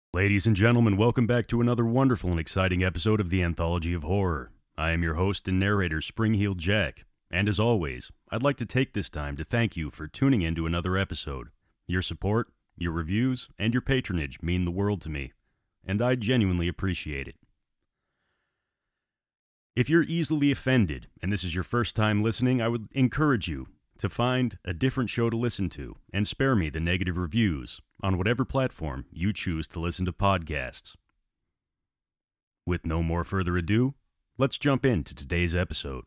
Ladies and gentlemen, welcome back to another wonderful and exciting episode of the Anthology of Horror. I am your host and narrator, Spring-Heeled Jack, and as always, I'd like to take this time to thank you for tuning in to another episode. Your support, your reviews, and your patronage mean the world to me, and I genuinely appreciate it. If you're easily offended, and this is your first time listening, I would encourage you to find a different show to listen to, and spare me the negative reviews on whatever platform you choose to listen to podcasts. With no more further ado, let's jump into today's episode.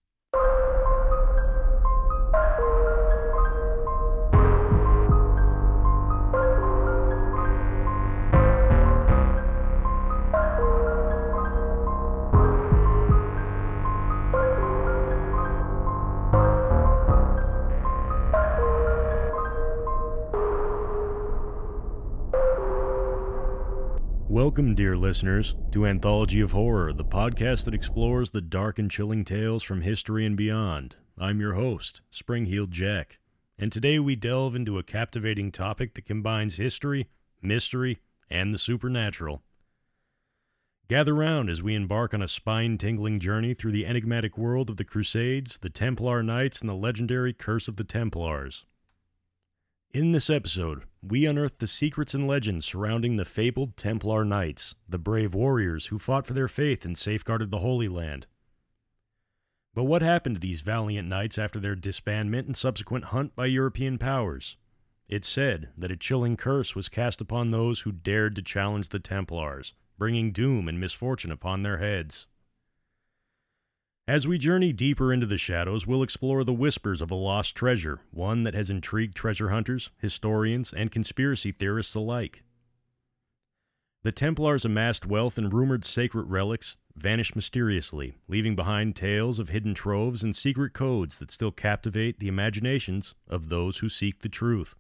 Welcome, dear listeners, to Anthology of Horror, the podcast that explores the dark and chilling tales from history and beyond. I'm your host, Spring-Heeled Jack, and today we delve into a captivating topic that combines history, mystery, and the supernatural. Gather round as we embark on a spine-tingling journey through the enigmatic world of the Crusades, the Templar Knights, and the legendary Curse of the Templars. In this episode, we unearth the secrets and legends surrounding the fabled Templar Knights, the brave warriors who fought for their faith and safeguarded the Holy Land. But what happened to these valiant knights after their disbandment and subsequent hunt by European powers? It's said that a chilling curse was cast upon those who dared to challenge the Templars, bringing doom and misfortune upon their heads. As we journey deeper into the shadows, we'll explore the whispers of a lost treasure, one that has intrigued treasure hunters, historians, and conspiracy theorists alike. The Templars amassed wealth and rumored sacred relics vanished mysteriously, leaving behind tales of hidden troves and secret codes that still captivate the imaginations of those who seek the truth.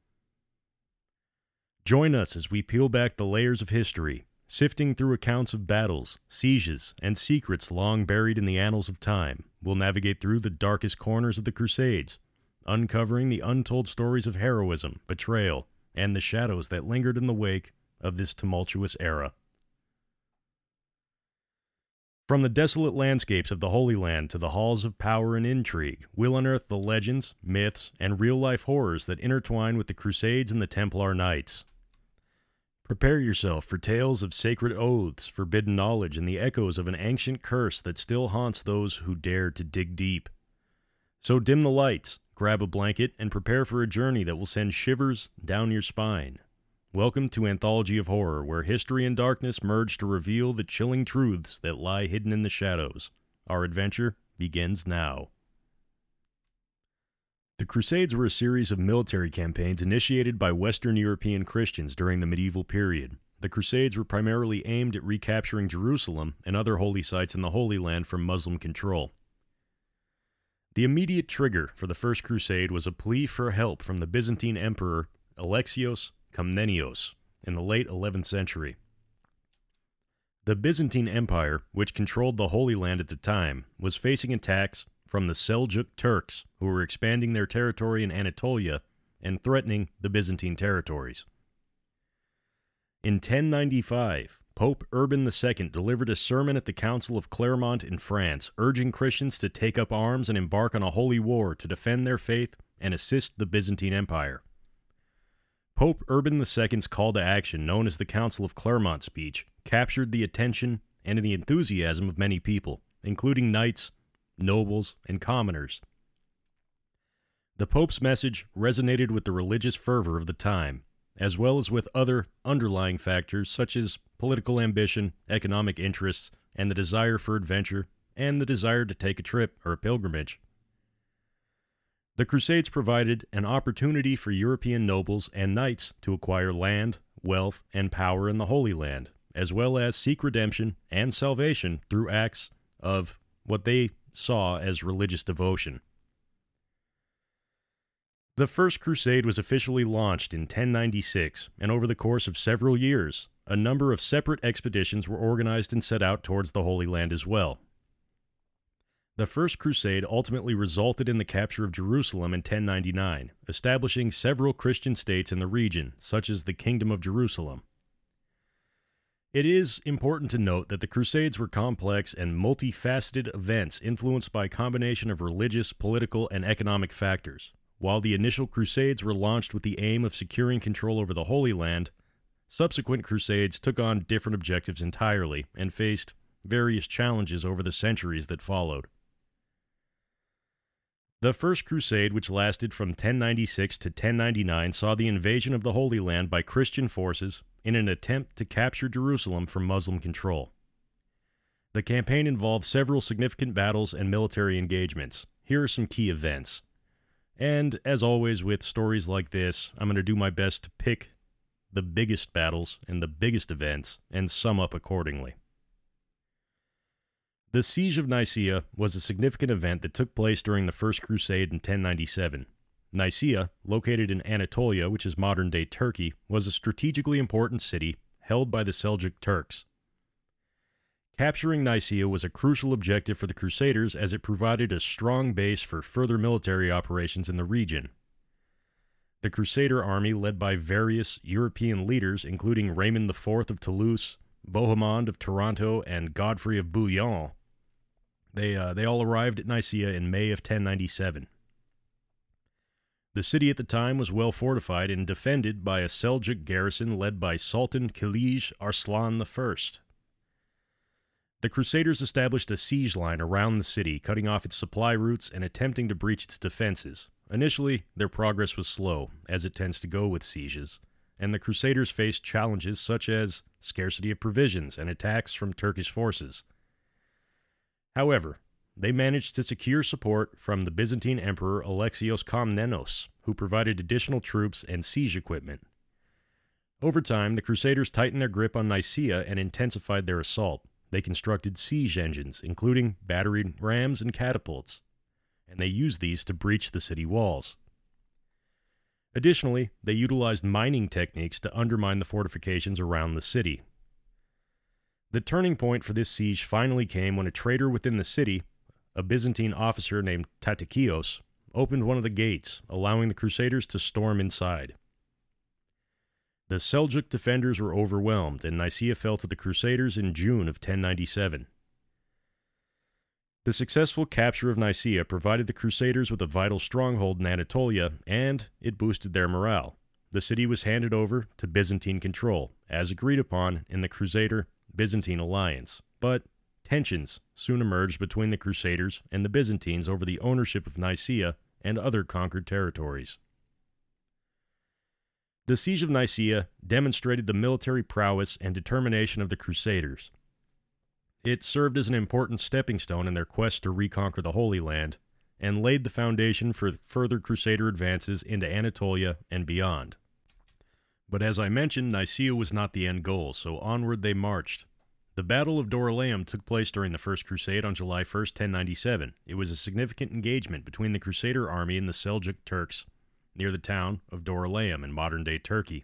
Join us as we peel back the layers of history, sifting through accounts of battles, sieges, and secrets long buried in the annals of time. We'll navigate through the darkest corners of the Crusades, uncovering the untold stories of heroism, betrayal, and the shadows that lingered in the wake of this tumultuous era. From the desolate landscapes of the Holy Land to the halls of power and intrigue, we'll unearth the legends, myths, and real-life horrors that intertwine with the Crusades and the Templar Knights. Prepare yourself for tales of sacred oaths, forbidden knowledge, and the echoes of an ancient curse that still haunts those who dare to dig deep. So dim the lights, grab a blanket, and prepare for a journey that will send shivers down your spine. Welcome to Anthology of Horror, where history and darkness merge to reveal the chilling truths that lie hidden in the shadows. Our adventure begins now. The Crusades were a series of military campaigns initiated by Western European Christians during the medieval period. The Crusades were primarily aimed at recapturing Jerusalem and other holy sites in the Holy Land from Muslim control. The immediate trigger for the First Crusade was a plea for help from the Byzantine Emperor Alexios Komnenos in the late 11th century. The Byzantine Empire, which controlled the Holy Land at the time, was facing attacks from the Seljuk Turks, who were expanding their territory in Anatolia and threatening the Byzantine territories. In 1095, Pope Urban II delivered a sermon at the Council of Clermont in France, urging Christians to take up arms and embark on a holy war to defend their faith and assist the Byzantine Empire. Pope Urban II's call to action, known as the Council of Clermont speech, captured the attention and the enthusiasm of many people, including knights, nobles, and commoners. The Pope's message resonated with the religious fervor of the time, as well as with other underlying factors such as political ambition, economic interests, and the desire for adventure, and the desire to take a trip or a pilgrimage. The Crusades provided an opportunity for European nobles and knights to acquire land, wealth, and power in the Holy Land, as well as seek redemption and salvation through acts of what they saw as religious devotion. The First Crusade was officially launched in 1096, and over the course of several years, a number of separate expeditions were organized and set out towards the Holy Land as well. The First Crusade ultimately resulted in the capture of Jerusalem in 1099, establishing several Christian states in the region, such as the Kingdom of Jerusalem. It is important to note that the Crusades were complex and multifaceted events influenced by a combination of religious, political, and economic factors. While the initial Crusades were launched with the aim of securing control over the Holy Land, subsequent Crusades took on different objectives entirely and faced various challenges over the centuries that followed. The First Crusade, which lasted from 1096 to 1099, saw the invasion of the Holy Land by Christian forces in an attempt to capture Jerusalem from Muslim control. The campaign involved several significant battles and military engagements. Here are some key events. And, as always with stories like this, I'm going to do my best to pick the biggest battles and the biggest events and sum up accordingly. The Siege of Nicaea was a significant event that took place during the First Crusade in 1097. Nicaea, located in Anatolia, which is modern-day Turkey, was a strategically important city held by the Seljuk Turks. Capturing Nicaea was a crucial objective for the Crusaders as it provided a strong base for further military operations in the region. The Crusader army, led by various European leaders, including Raymond IV of Toulouse, Bohemond of Taranto, and Godfrey of Bouillon, they all arrived at Nicaea in May of 1097. The city at the time was well fortified and defended by a Seljuk garrison led by Sultan Kilij Arslan I. The Crusaders established a siege line around the city, cutting off its supply routes and attempting to breach its defenses. Initially, their progress was slow, as it tends to go with sieges, and the Crusaders faced challenges such as scarcity of provisions and attacks from Turkish forces. However, they managed to secure support from the Byzantine Emperor Alexios Komnenos, who provided additional troops and siege equipment. Over time, the Crusaders tightened their grip on Nicaea and intensified their assault. They constructed siege engines, including battery rams and catapults, and they used these to breach the city walls. Additionally, they utilized mining techniques to undermine the fortifications around the city. The turning point for this siege finally came when a traitor within the city, a Byzantine officer named Tatikios, opened one of the gates, allowing the Crusaders to storm inside. The Seljuk defenders were overwhelmed, and Nicaea fell to the Crusaders in June of 1097. The successful capture of Nicaea provided the Crusaders with a vital stronghold in Anatolia, and it boosted their morale. The city was handed over to Byzantine control, as agreed upon in the Crusader-Byzantine alliance, but tensions soon emerged between the Crusaders and the Byzantines over the ownership of Nicaea and other conquered territories. The Siege of Nicaea demonstrated the military prowess and determination of the Crusaders. It served as an important stepping stone in their quest to reconquer the Holy Land, and laid the foundation for further Crusader advances into Anatolia and beyond. But as I mentioned, Nicaea was not the end goal, so onward they marched. The Battle of Dorylaeum took place during the First Crusade on July 1st, 1097. It was a significant engagement between the Crusader army and the Seljuk Turks near the town of Dorylaeum in modern-day Turkey.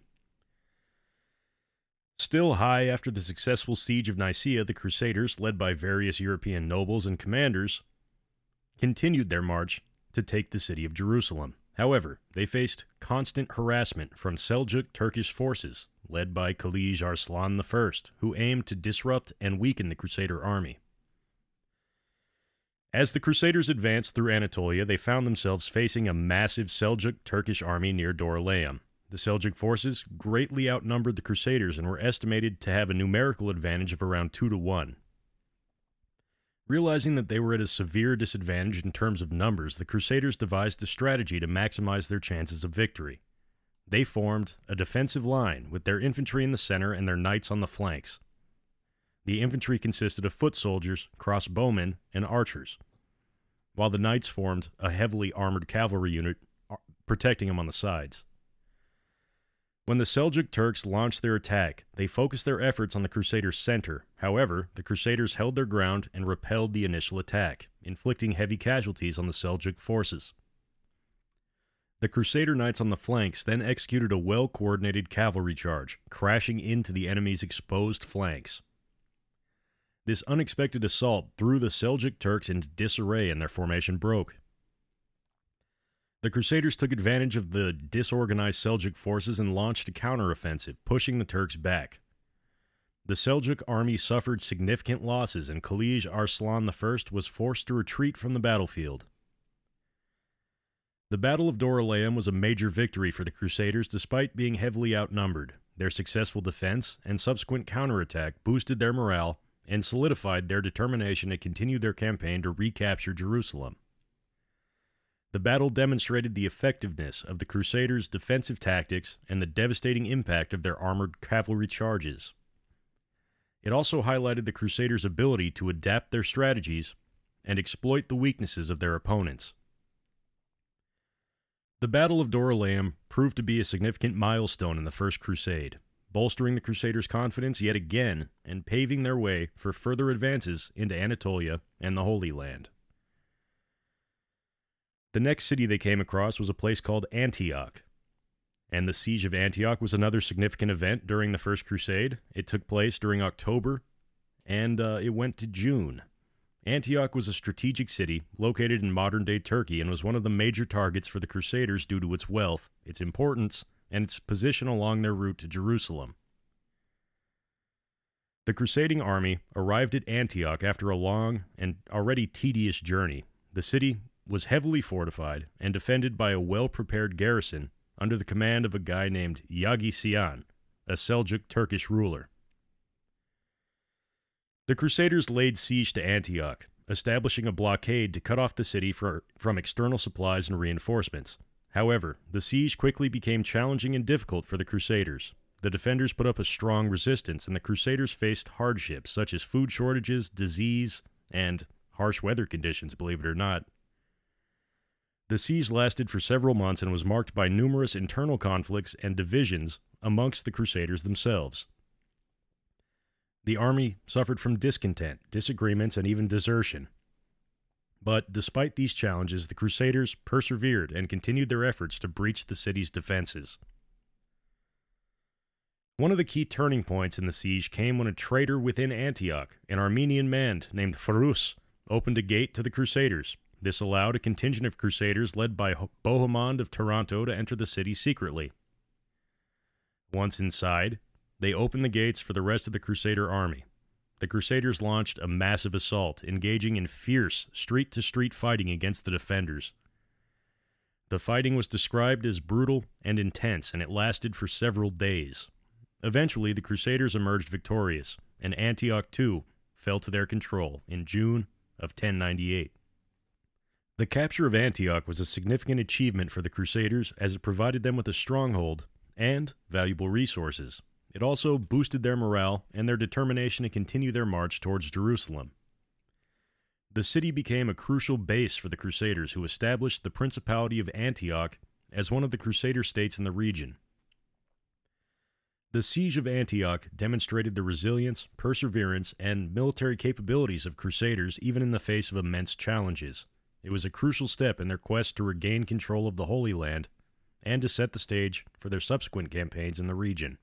Still high after the successful siege of Nicaea, the Crusaders, led by various European nobles and commanders, continued their march to take the city of Jerusalem. However, they faced constant harassment from Seljuk Turkish forces, led by Kilij Arslan I, who aimed to disrupt and weaken the Crusader army. As the Crusaders advanced through Anatolia, they found themselves facing a massive Seljuk Turkish army near Dorylaeum. The Seljuk forces greatly outnumbered the Crusaders and were estimated to have a numerical advantage of around 2-1. Realizing that they were at a severe disadvantage in terms of numbers, the Crusaders devised a strategy to maximize their chances of victory. They formed a defensive line with their infantry in the center and their knights on the flanks. The infantry consisted of foot soldiers, crossbowmen, and archers, while the knights formed a heavily armored cavalry unit protecting them on the sides. When the Seljuk Turks launched their attack, they focused their efforts on the Crusaders' center. However, the Crusaders held their ground and repelled the initial attack, inflicting heavy casualties on the Seljuk forces. The Crusader knights on the flanks then executed a well-coordinated cavalry charge, crashing into the enemy's exposed flanks. This unexpected assault threw the Seljuk Turks into disarray and their formation broke. The Crusaders took advantage of the disorganized Seljuk forces and launched a counteroffensive, pushing the Turks back. The Seljuk army suffered significant losses, and Khalij Arslan I was forced to retreat from the battlefield. The Battle of Dorylaeum was a major victory for the Crusaders despite being heavily outnumbered. Their successful defense and subsequent counterattack boosted their morale and solidified their determination to continue their campaign to recapture Jerusalem. The battle demonstrated the effectiveness of the Crusaders' defensive tactics and the devastating impact of their armored cavalry charges. It also highlighted the Crusaders' ability to adapt their strategies and exploit the weaknesses of their opponents. The Battle of Dorylaeum proved to be a significant milestone in the First Crusade, bolstering the Crusaders' confidence yet again and paving their way for further advances into Anatolia and the Holy Land. The next city they came across was a place called Antioch, and the Siege of Antioch was another significant event during the First Crusade. It took place during October, and it went to June. Antioch was a strategic city located in modern-day Turkey and was one of the major targets for the Crusaders due to its wealth, its importance, and its position along their route to Jerusalem. The crusading army arrived at Antioch after a long and already tedious journey. The city was heavily fortified and defended by a well-prepared garrison under the command of a guy named Yagi Sian, a Seljuk Turkish ruler. The Crusaders laid siege to Antioch, establishing a blockade to cut off the city from external supplies and reinforcements. However, the siege quickly became challenging and difficult for the Crusaders. The defenders put up a strong resistance, and the Crusaders faced hardships such as food shortages, disease, and harsh weather conditions, believe it or not. The siege lasted for several months and was marked by numerous internal conflicts and divisions amongst the Crusaders themselves. The army suffered from discontent, disagreements, and even desertion. But despite these challenges, the Crusaders persevered and continued their efforts to breach the city's defenses. One of the key turning points in the siege came when a traitor within Antioch, an Armenian man named Farus, opened a gate to the Crusaders. This allowed a contingent of Crusaders led by Bohemond of Taranto to enter the city secretly. Once inside, they opened the gates for the rest of the Crusader army. The Crusaders launched a massive assault, engaging in fierce street-to-street fighting against the defenders. The fighting was described as brutal and intense, and it lasted for several days. Eventually, the Crusaders emerged victorious, and Antioch too fell to their control in June of 1098. The capture of Antioch was a significant achievement for the Crusaders as it provided them with a stronghold and valuable resources. It also boosted their morale and their determination to continue their march towards Jerusalem. The city became a crucial base for the Crusaders, who established the Principality of Antioch as one of the Crusader states in the region. The Siege of Antioch demonstrated the resilience, perseverance, and military capabilities of Crusaders even in the face of immense challenges. It was a crucial step in their quest to regain control of the Holy Land and to set the stage for their subsequent campaigns in the region.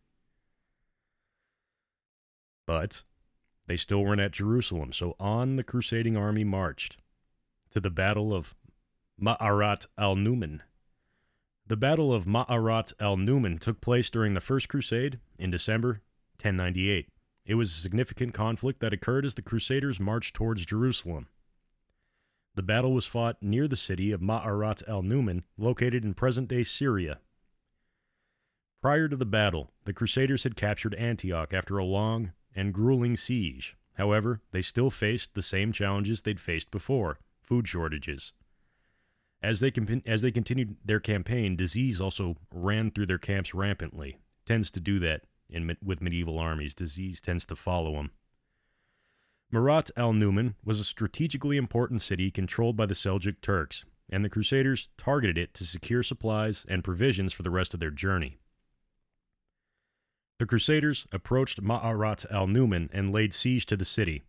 But they still weren't at Jerusalem, so on the crusading army marched to the Battle of Ma'arat al-Numan. The Battle of Ma'arat al-Numan took place during the First Crusade in December 1098. It was a significant conflict that occurred as the Crusaders marched towards Jerusalem. The battle was fought near the city of Ma'arat al-Numan, located in present-day Syria. Prior to the battle, the Crusaders had captured Antioch after a long and grueling siege. However, they still faced the same challenges they'd faced before: food shortages. As they continued their campaign, disease also ran through their camps rampantly. Tends to do that with medieval armies. Disease tends to follow them. Marat al-Numan was a strategically important city controlled by the Seljuk Turks, and the Crusaders targeted it to secure supplies and provisions for the rest of their journey. The Crusaders approached Ma'arat al-Numan and laid siege to the city.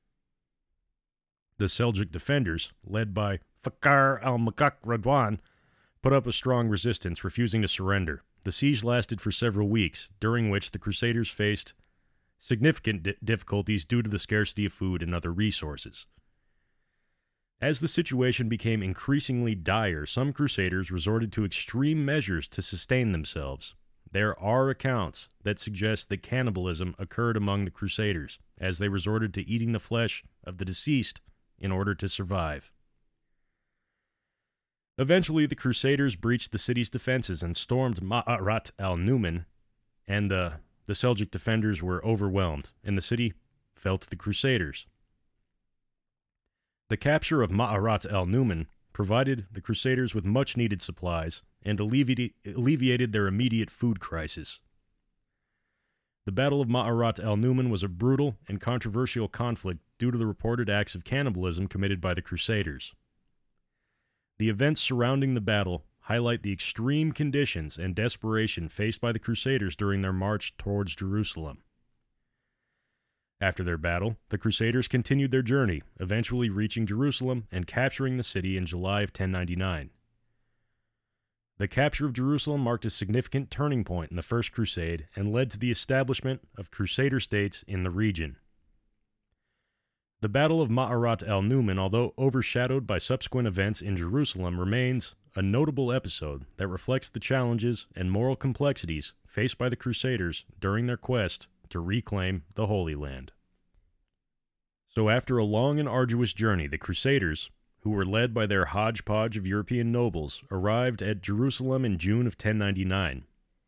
The Seljuk defenders, led by Fakhar al-Makak Radwan, put up a strong resistance, refusing to surrender. The siege lasted for several weeks, during which the Crusaders faced significant difficulties due to the scarcity of food and other resources. As the situation became increasingly dire, some Crusaders resorted to extreme measures to sustain themselves. there are accounts that suggest that cannibalism occurred among the Crusaders, as they resorted to eating the flesh of the deceased in order to survive. Eventually, the Crusaders breached the city's defenses and stormed Ma'arat al-Numan, and the Seljuk defenders were overwhelmed, and the city fell to the Crusaders. The capture of Ma'arat al-Numan provided the Crusaders with much-needed supplies and alleviated their immediate food crisis. The Battle of Ma'arat al-Numan was a brutal and controversial conflict due to the reported acts of cannibalism committed by the Crusaders. The events surrounding the battle highlight the extreme conditions and desperation faced by the Crusaders during their march towards Jerusalem. After their battle, the Crusaders continued their journey, eventually reaching Jerusalem and capturing the city in July of 1099. The capture of Jerusalem marked a significant turning point in the First Crusade and led to the establishment of Crusader states in the region. The Battle of Ma'arat al-Numan, although overshadowed by subsequent events in Jerusalem, remains a notable episode that reflects the challenges and moral complexities faced by the Crusaders during their quest to reclaim the Holy Land. So after a long and arduous journey, the Crusaders, who were led by their hodgepodge of European nobles, arrived at Jerusalem in June of 1099.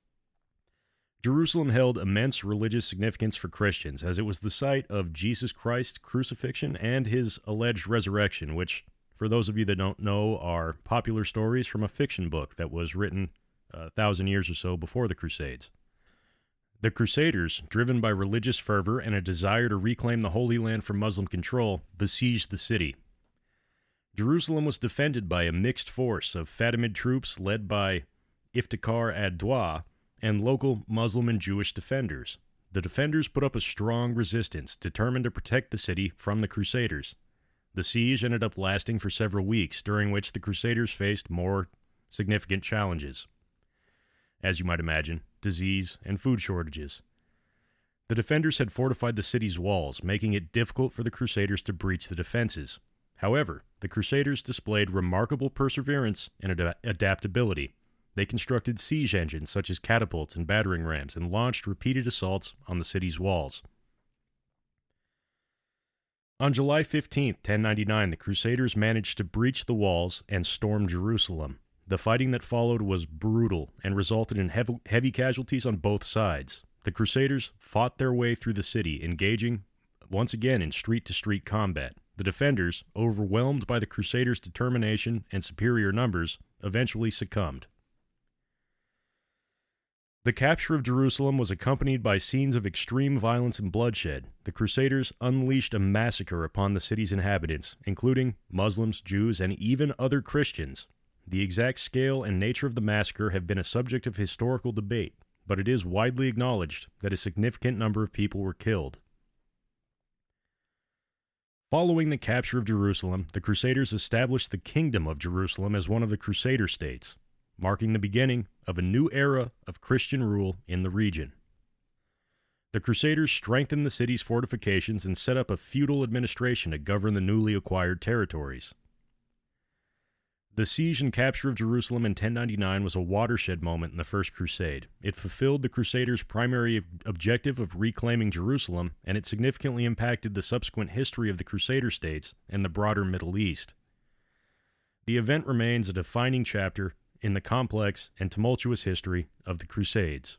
Jerusalem held immense religious significance for Christians, as it was the site of Jesus Christ's crucifixion and his alleged resurrection, which, for those of you that don't know, are popular stories from a fiction book that was written 1,000 years or so before the Crusades. The Crusaders, driven by religious fervor and a desire to reclaim the Holy Land from Muslim control, besieged the city. Jerusalem was defended by a mixed force of Fatimid troops led by Iftikhar ad-Dawla and local Muslim and Jewish defenders. The defenders put up a strong resistance, determined to protect the city from the Crusaders. The siege ended up lasting for several weeks, during which the Crusaders faced more significant challenges. As you might imagine, disease and food shortages. The defenders had fortified the city's walls, making it difficult for the Crusaders to breach the defenses. However, the Crusaders displayed remarkable perseverance and adaptability. They constructed siege engines such as catapults and battering rams and launched repeated assaults on the city's walls. On July 15, 1099, the Crusaders managed to breach the walls and storm Jerusalem. The fighting that followed was brutal and resulted in heavy casualties on both sides. The Crusaders fought their way through the city, engaging once again in street-to-street combat. The defenders, overwhelmed by the Crusaders' determination and superior numbers, eventually succumbed. The capture of Jerusalem was accompanied by scenes of extreme violence and bloodshed. The Crusaders unleashed a massacre upon the city's inhabitants, including Muslims, Jews, and even other Christians. The exact scale and nature of the massacre have been a subject of historical debate, but it is widely acknowledged that a significant number of people were killed. Following the capture of Jerusalem, the Crusaders established the Kingdom of Jerusalem as one of the Crusader states, marking the beginning of a new era of Christian rule in the region. The Crusaders strengthened the city's fortifications and set up a feudal administration to govern the newly acquired territories. The siege and capture of Jerusalem in 1099 was a watershed moment in the First Crusade. It fulfilled the Crusaders' primary objective of reclaiming Jerusalem, and it significantly impacted the subsequent history of the Crusader states and the broader Middle East. The event remains a defining chapter in the complex and tumultuous history of the Crusades.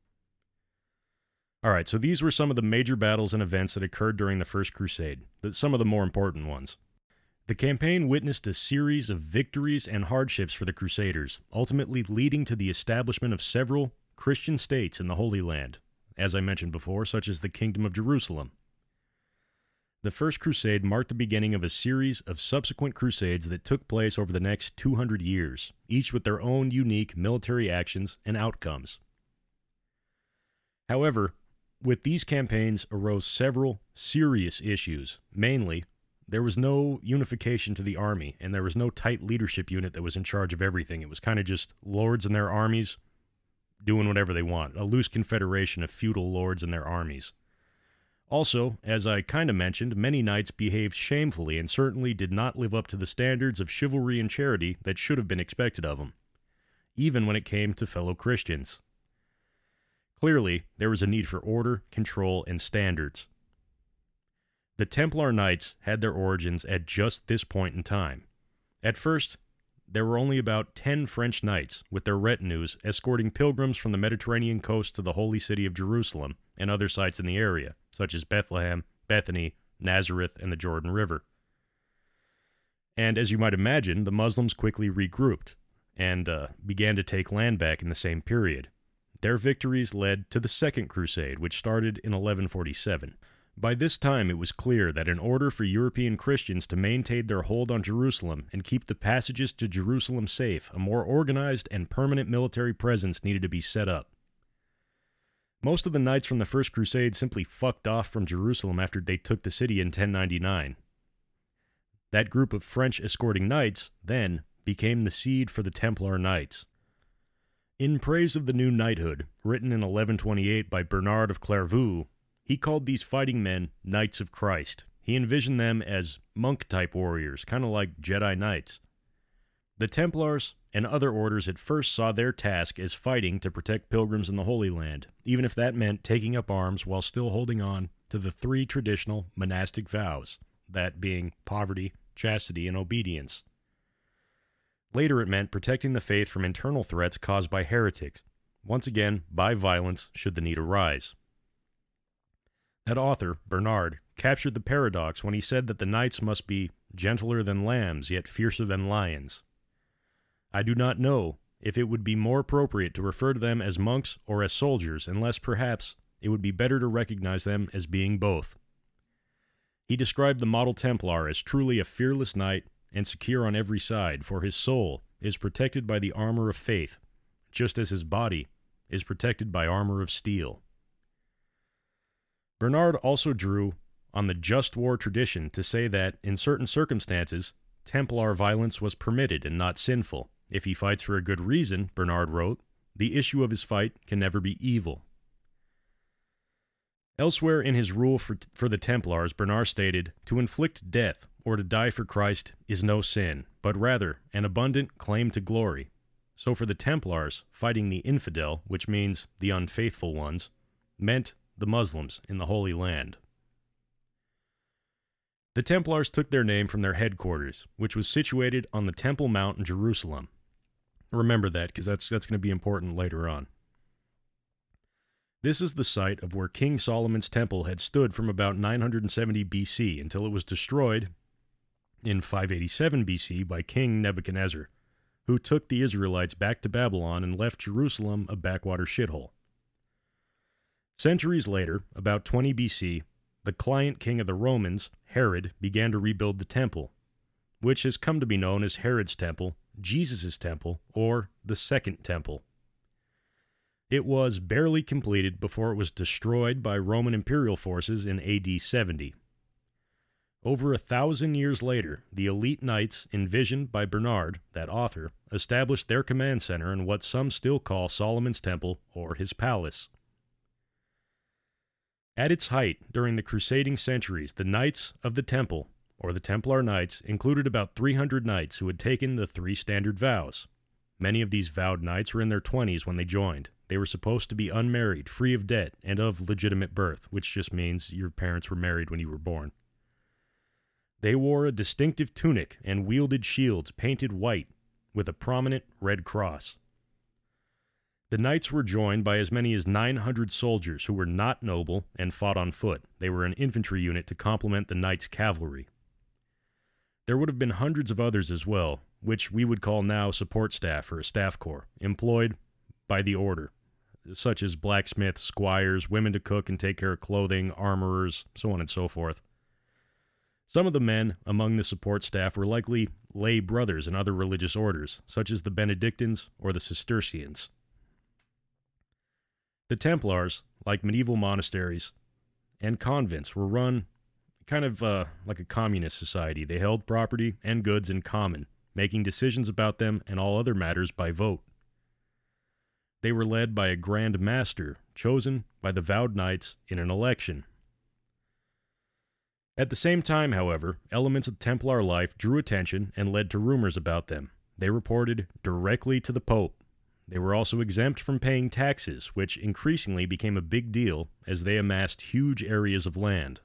All right, so these were some of the major battles and events that occurred during the First Crusade, some of the more important ones. The campaign witnessed a series of victories and hardships for the Crusaders, ultimately leading to the establishment of several Christian states in the Holy Land, as I mentioned before, such as the Kingdom of Jerusalem. The First Crusade marked the beginning of a series of subsequent crusades that took place over the next 200 years, each with their own unique military actions and outcomes. However, with these campaigns arose several serious issues. Mainly, there was no unification to the army, and there was no tight leadership unit that was in charge of everything. It was kind of just lords and their armies doing whatever they want, a loose confederation of feudal lords and their armies. Also, as I kind of mentioned, many knights behaved shamefully and certainly did not live up to the standards of chivalry and charity that should have been expected of them, even when it came to fellow Christians. Clearly, there was a need for order, control, and standards. The Templar Knights had their origins at just this point in time. At first, there were only about 10 French knights, with their retinues, escorting pilgrims from the Mediterranean coast to the holy city of Jerusalem and other sites in the area, such as Bethlehem, Bethany, Nazareth, and the Jordan River. And as you might imagine, the Muslims quickly regrouped and began to take land back in the same period. Their victories led to the Second Crusade, which started in 1147. By this time, it was clear that in order for European Christians to maintain their hold on Jerusalem and keep the passages to Jerusalem safe, a more organized and permanent military presence needed to be set up. Most of the knights from the First Crusade simply fucked off from Jerusalem after they took the city in 1099. That group of French escorting knights, then, became the seed for the Templar Knights. In praise of the new knighthood, written in 1128 by Bernard of Clairvaux, he called these fighting men Knights of Christ. He envisioned them as monk-type warriors, kind of like Jedi Knights. The Templars and other orders at first saw their task as fighting to protect pilgrims in the Holy Land, even if that meant taking up arms while still holding on to the 3 traditional monastic vows, that being poverty, chastity, and obedience. Later it meant protecting the faith from internal threats caused by heretics, once again by violence should the need arise. That author, Bernard, captured the paradox when he said that the knights must be gentler than lambs, yet fiercer than lions. I do not know if it would be more appropriate to refer to them as monks or as soldiers, unless perhaps it would be better to recognize them as being both. He described the model Templar as truly a fearless knight and secure on every side, for his soul is protected by the armor of faith, just as his body is protected by armor of steel. Bernard also drew on the just war tradition to say that, in certain circumstances, Templar violence was permitted and not sinful. If he fights for a good reason, Bernard wrote, the issue of his fight can never be evil. Elsewhere in his rule for the Templars, Bernard stated, to inflict death or to die for Christ is no sin, but rather an abundant claim to glory. So for the Templars, fighting the infidel, which means the unfaithful ones, meant the Muslims in the Holy Land. The Templars took their name from their headquarters, which was situated on the Temple Mount in Jerusalem. Remember that, because that's going to be important later on. This is the site of where King Solomon's temple had stood from about 970 BC until it was destroyed in 587 BC by King Nebuchadnezzar, who took the Israelites back to Babylon and left Jerusalem a backwater shithole. Centuries later, about 20 BC, the client king of the Romans, Herod, began to rebuild the temple, which has come to be known as Herod's Temple, Jesus' Temple, or the Second Temple. It was barely completed before it was destroyed by Roman imperial forces in AD 70. Over 1,000 years later, the elite knights envisioned by Bernard, that author, established their command center in what some still call Solomon's Temple or his palace. At its height, during the crusading centuries, the Knights of the Temple, or the Templar Knights, included about 300 knights who had taken the 3 standard vows. Many of these vowed knights were in their 20s when they joined. They were supposed to be unmarried, free of debt, and of legitimate birth, which just means your parents were married when you were born. They wore a distinctive tunic and wielded shields painted white with a prominent red cross. The knights were joined by as many as 900 soldiers who were not noble and fought on foot. They were an infantry unit to complement the knights' cavalry. There would have been hundreds of others as well, which we would call now support staff or a staff corps, employed by the order, such as blacksmiths, squires, women to cook and take care of clothing, armorers, so on and so forth. Some of the men among the support staff were likely lay brothers in other religious orders, such as the Benedictines or the Cistercians. The Templars, like medieval monasteries and convents, were run kind of like a communist society. They held property and goods in common, making decisions about them and all other matters by vote. They were led by a Grand Master, chosen by the vowed knights in an election. At the same time, however, elements of Templar life drew attention and led to rumors about them. They reported directly to the Pope. They were also exempt from paying taxes, which increasingly became a big deal as they amassed huge areas of land.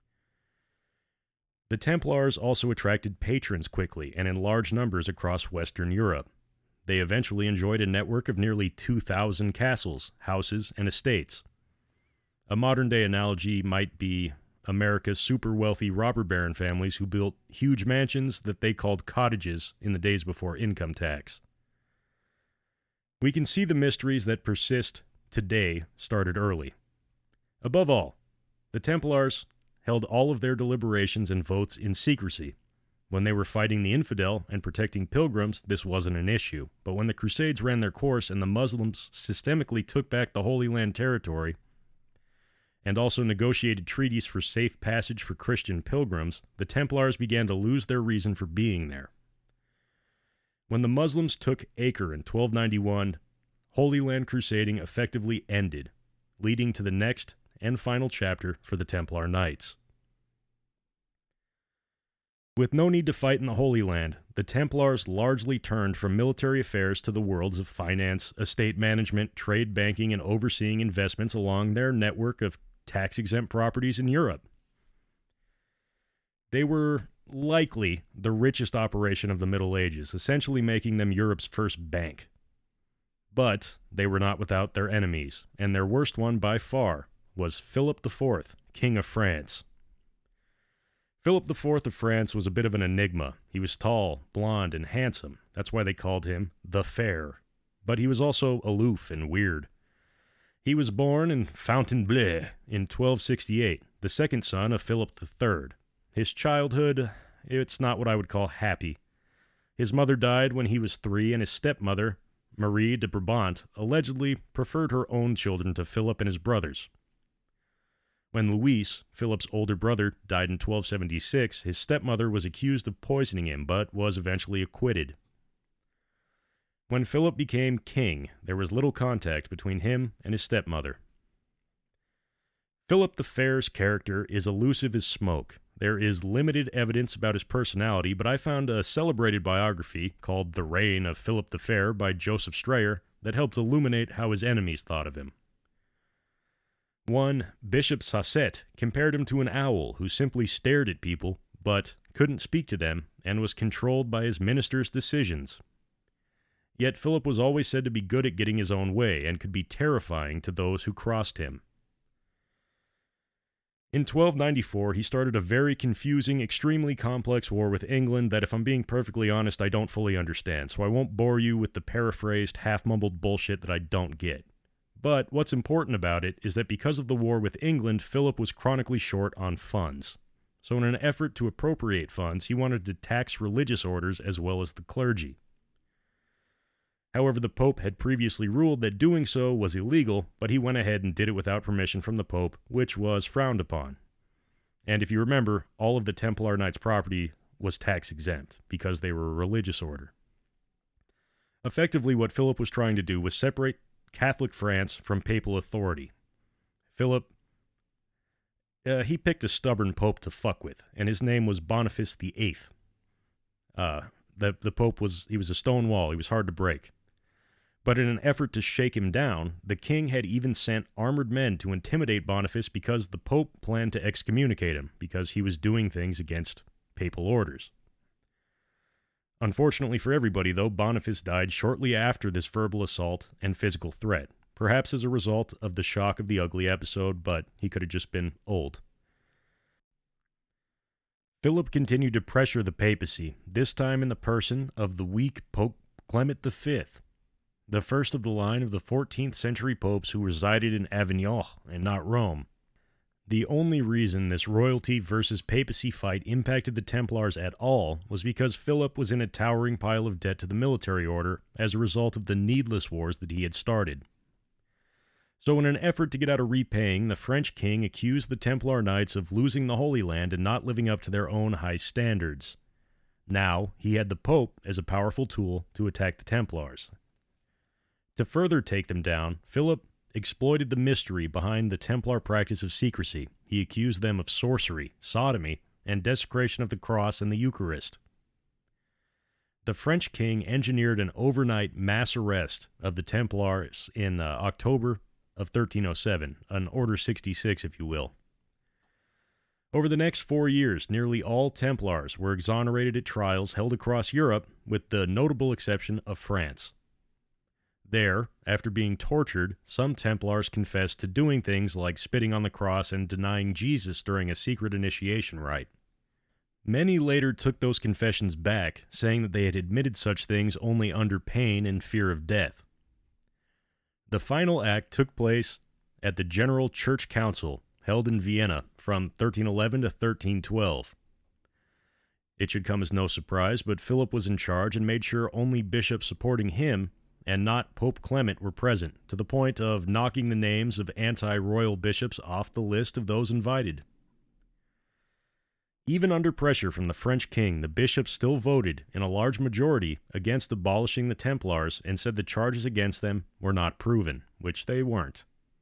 The Templars also attracted patrons quickly and in large numbers across Western Europe. They eventually enjoyed a network of nearly 2,000 castles, houses, and estates. A modern-day analogy might be America's super-wealthy robber baron families who built huge mansions that they called cottages in the days before income tax. We can see the mysteries that persist today started early. Above all, the Templars held all of their deliberations and votes in secrecy. When they were fighting the infidel and protecting pilgrims, this wasn't an issue. But when the Crusades ran their course and the Muslims systemically took back the Holy Land territory and also negotiated treaties for safe passage for Christian pilgrims, the Templars began to lose their reason for being there. When the Muslims took Acre in 1291, Holy Land crusading effectively ended, leading to the next and final chapter for the Templar Knights. With no need to fight in the Holy Land, the Templars largely turned from military affairs to the worlds of finance, estate management, trade, banking, and overseeing investments along their network of tax-exempt properties in Europe. They were likely the richest operation of the Middle Ages, essentially making them Europe's first bank. But they were not without their enemies, and their worst one by far was Philip IV, King of France. Philip IV of France was a bit of an enigma. He was tall, blond, and handsome. That's why they called him the Fair. But he was also aloof and weird. He was born in Fontainebleau in 1268, the second son of Philip III. His childhood, it's not what I would call happy. His mother died when he was 3, and his stepmother, Marie de Brabant, allegedly preferred her own children to Philip and his brothers. When Louis, Philip's older brother, died in 1276, his stepmother was accused of poisoning him, but was eventually acquitted. When Philip became king, there was little contact between him and his stepmother. Philip the Fair's character is elusive as smoke. There is limited evidence about his personality, but I found a celebrated biography called The Reign of Philip the Fair by Joseph Strayer that helped illuminate how his enemies thought of him. One, Bishop Sasset, compared him to an owl who simply stared at people, but couldn't speak to them, and was controlled by his ministers' decisions. Yet Philip was always said to be good at getting his own way, and could be terrifying to those who crossed him. In 1294, he started a very confusing, extremely complex war with England that, if I'm being perfectly honest, I don't fully understand, so I won't bore you with the paraphrased, half-mumbled bullshit that I don't get. But what's important about it is that because of the war with England, Philip was chronically short on funds. So in an effort to appropriate funds, he wanted to tax religious orders as well as the clergy. However, the Pope had previously ruled that doing so was illegal, but he went ahead and did it without permission from the Pope, which was frowned upon. And if you remember, all of the Templar Knights' property was tax-exempt because they were a religious order. Effectively, what Philip was trying to do was separate Catholic France from papal authority. Philip, he picked a stubborn pope to fuck with, and his name was Boniface VIII. The pope was a stone wall. He was hard to break. But in an effort to shake him down, the king had even sent armored men to intimidate Boniface because the pope planned to excommunicate him because he was doing things against papal orders. Unfortunately for everybody, though, Boniface died shortly after this verbal assault and physical threat, perhaps as a result of the shock of the ugly episode, but he could have just been old. Philip continued to pressure the papacy, this time in the person of the weak Pope Clement V, the first of the line of the 14th century popes who resided in Avignon and not Rome. The only reason this royalty versus papacy fight impacted the Templars at all was because Philip was in a towering pile of debt to the military order as a result of the needless wars that he had started. So in an effort to get out of repaying, the French king accused the Templar Knights of losing the Holy Land and not living up to their own high standards. Now, he had the Pope as a powerful tool to attack the Templars. To further take them down, Philip exploited the mystery behind the Templar practice of secrecy. He accused them of sorcery, sodomy, and desecration of the cross and the Eucharist. the French king engineered an overnight mass arrest of the Templars in October of 1307, an Order 66, if you will. Over the next 4 years, nearly all Templars were exonerated at trials held across Europe, with the notable exception of France. There, after being tortured, some Templars confessed to doing things like spitting on the cross and denying Jesus during a secret initiation rite. Many later took those confessions back, saying that they had admitted such things only under pain and fear of death. The final act took place at the General Church Council, held in Vienna from 1311 to 1312. It should come as no surprise, but Philip was in charge and made sure only bishops supporting him and not Pope Clement were present, to the point of knocking the names of anti-royal bishops off the list of those invited. Even under pressure from the French king, the bishops still voted in a large majority against abolishing the Templars and said the charges against them were not proven, which they weren't.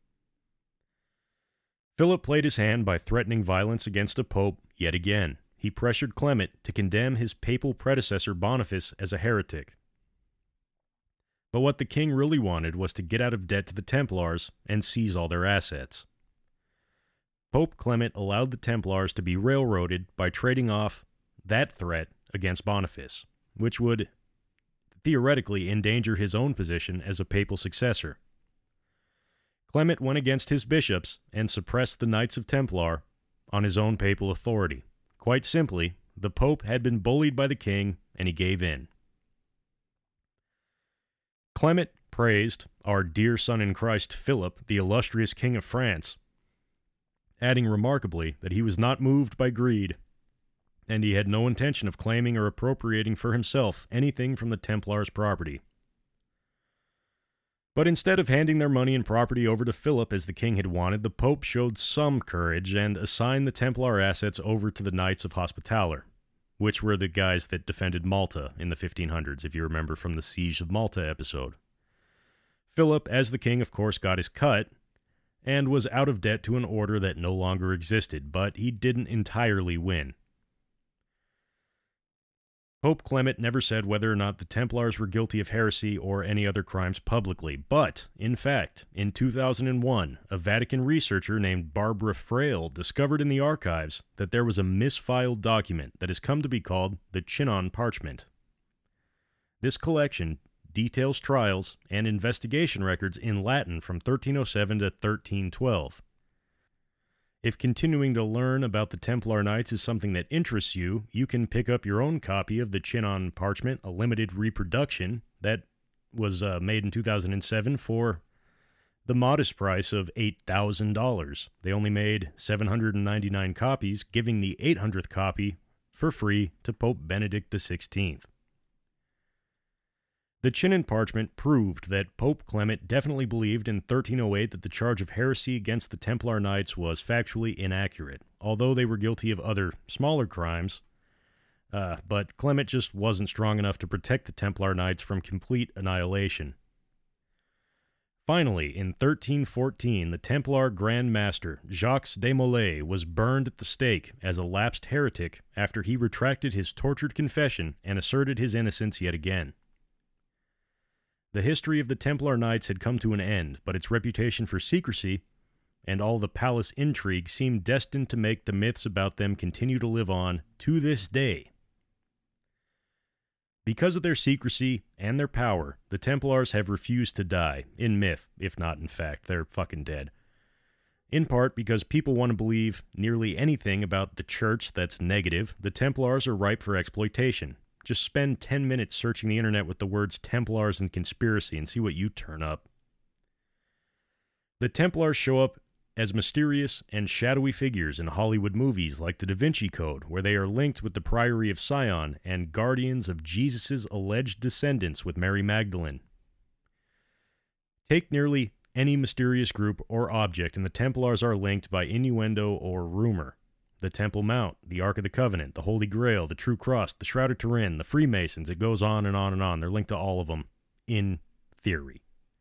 Philip played his hand by threatening violence against a pope yet again. He pressured Clement to condemn his papal predecessor Boniface as a heretic. But what the king really wanted was to get out of debt to the Templars and seize all their assets. Pope Clement allowed the Templars to be railroaded by trading off that threat against Boniface, which would theoretically endanger his own position as a papal successor. Clement went against his bishops and suppressed the Knights of Templar on his own papal authority. Quite simply, the Pope had been bullied by the king, and he gave in. Clement praised our dear son in Christ Philip, the illustrious king of France, adding remarkably that he was not moved by greed, and he had no intention of claiming or appropriating for himself anything from the Templars' property. But instead of handing their money and property over to Philip as the king had wanted, the Pope showed some courage and assigned the Templar assets over to the Knights of Hospitaller, which were the guys that defended Malta in the 1500s, if you remember from the Siege of Malta episode. Philip, as the king, of course, got his cut, and was out of debt to an order that no longer existed, but he didn't entirely win. Pope Clement never said whether or not the Templars were guilty of heresy or any other crimes publicly, but, in fact, in 2001, a Vatican researcher named Barbara Frail discovered in the archives that there was a misfiled document that has come to be called the Chinon Parchment. This collection details trials and investigation records in Latin from 1307 to 1312. If continuing to learn about the Templar Knights is something that interests you, you can pick up your own copy of the Chinon Parchment, a limited reproduction that was made in 2007 for the modest price of $8,000. They only made 799 copies, giving the 800th copy for free to Pope Benedict XVI. The Chinon Parchment proved that Pope Clement definitely believed in 1308 that the charge of heresy against the Templar Knights was factually inaccurate, although they were guilty of other smaller crimes, but Clement just wasn't strong enough to protect the Templar Knights from complete annihilation. Finally, in 1314, the Templar Grand Master, Jacques de Molay, was burned at the stake as a lapsed heretic after he retracted his tortured confession and asserted his innocence yet again. The history of the Templar Knights had come to an end, but its reputation for secrecy and all the palace intrigue seemed destined to make the myths about them continue to live on to this day. Because of their secrecy and their power, the Templars have refused to die, in myth, if not in fact. They're fucking dead. In part because people want to believe nearly anything about the church that's negative, the Templars are ripe for exploitation. Just spend 10 minutes searching the internet with the words Templars and conspiracy and see what you turn up. The Templars show up as mysterious and shadowy figures in Hollywood movies like The Da Vinci Code, where they are linked with the Priory of Sion and guardians of Jesus' alleged descendants with Mary Magdalene. Take nearly any mysterious group or object, and the Templars are linked by innuendo or rumor. The Temple Mount, the Ark of the Covenant, the Holy Grail, the True Cross, the Shroud of Turin, the Freemasons, it goes on and on and on. They're linked to all of them, in theory.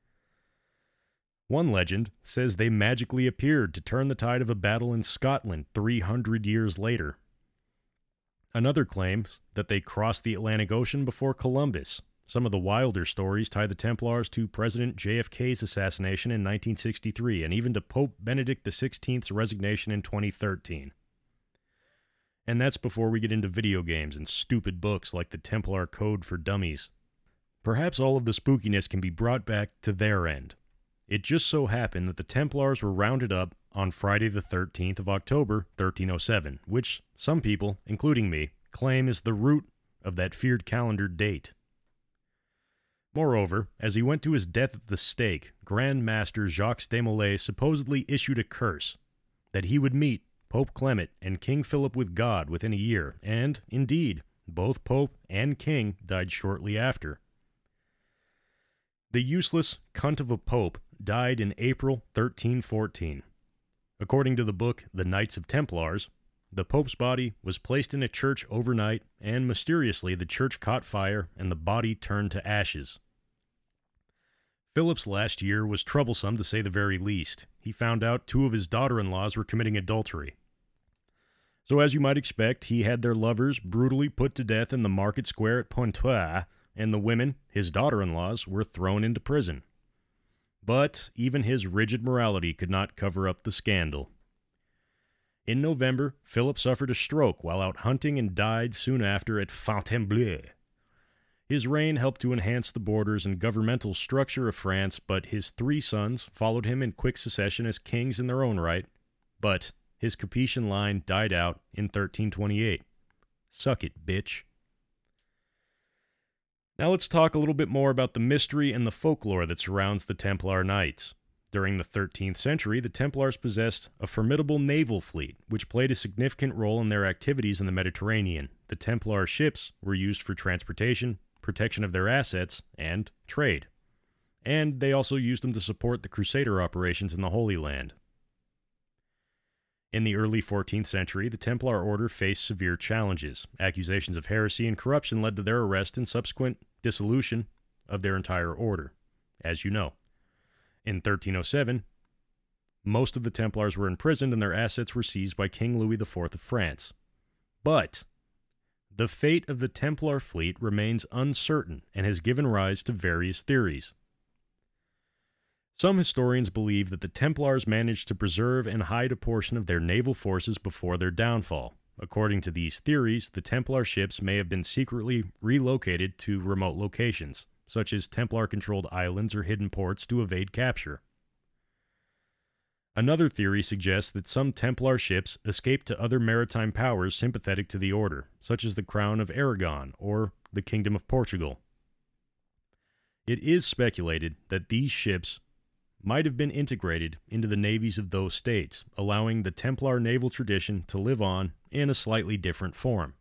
One legend says they magically appeared to turn the tide of a battle in Scotland 300 years later. Another claims that they crossed the Atlantic Ocean before Columbus. Some of the wilder stories tie the Templars to President JFK's assassination in 1963 and even to Pope Benedict XVI's resignation in 2013. And that's before we get into video games and stupid books like the Templar Code for Dummies. Perhaps all of the spookiness can be brought back to their end. It just so happened that the Templars were rounded up on Friday the 13th of October, 1307, which some people, including me, claim is the root of that feared calendar date. Moreover, as he went to his death at the stake, Grand Master Jacques de Molay supposedly issued a curse that he would meet Pope Clement and King Philip with God within a year, and, indeed, both Pope and King died shortly after. The useless cunt of a Pope died in April 1314. According to the book The Knights of Templars, the Pope's body was placed in a church overnight, and mysteriously the church caught fire and the body turned to ashes. Philip's last year was troublesome to say the very least. He found out 2 of his daughter-in-laws were committing adultery. So as you might expect, he had their lovers brutally put to death in the market square at Pontoise, and the women, his daughter-in-laws, were thrown into prison. But even his rigid morality could not cover up the scandal. In November, Philip suffered a stroke while out hunting and died soon after at Fontainebleau. His reign helped to enhance the borders and governmental structure of France, but his 3 sons followed him in quick succession as kings in their own right. But his Capetian line died out in 1328. Suck it, bitch. Now let's talk a little bit more about the mystery and the folklore that surrounds the Templar Knights. During the 13th century, the Templars possessed a formidable naval fleet, which played a significant role in their activities in the Mediterranean. The Templar ships were used for transportation, protection of their assets, and trade. And they also used them to support the Crusader operations in the Holy Land. In the early 14th century, the Templar Order faced severe challenges. Accusations of heresy and corruption led to their arrest and subsequent dissolution of their entire order, as you know. In 1307, most of the Templars were imprisoned and their assets were seized by King Louis IV of France. But the fate of the Templar fleet remains uncertain and has given rise to various theories. Some historians believe that the Templars managed to preserve and hide a portion of their naval forces before their downfall. According to these theories, the Templar ships may have been secretly relocated to remote locations, such as Templar-controlled islands or hidden ports to evade capture. Another theory suggests that some Templar ships escaped to other maritime powers sympathetic to the order, such as the Crown of Aragon or the Kingdom of Portugal. It is speculated that these ships might have been integrated into the navies of those states, allowing the Templar naval tradition to live on in a slightly different form.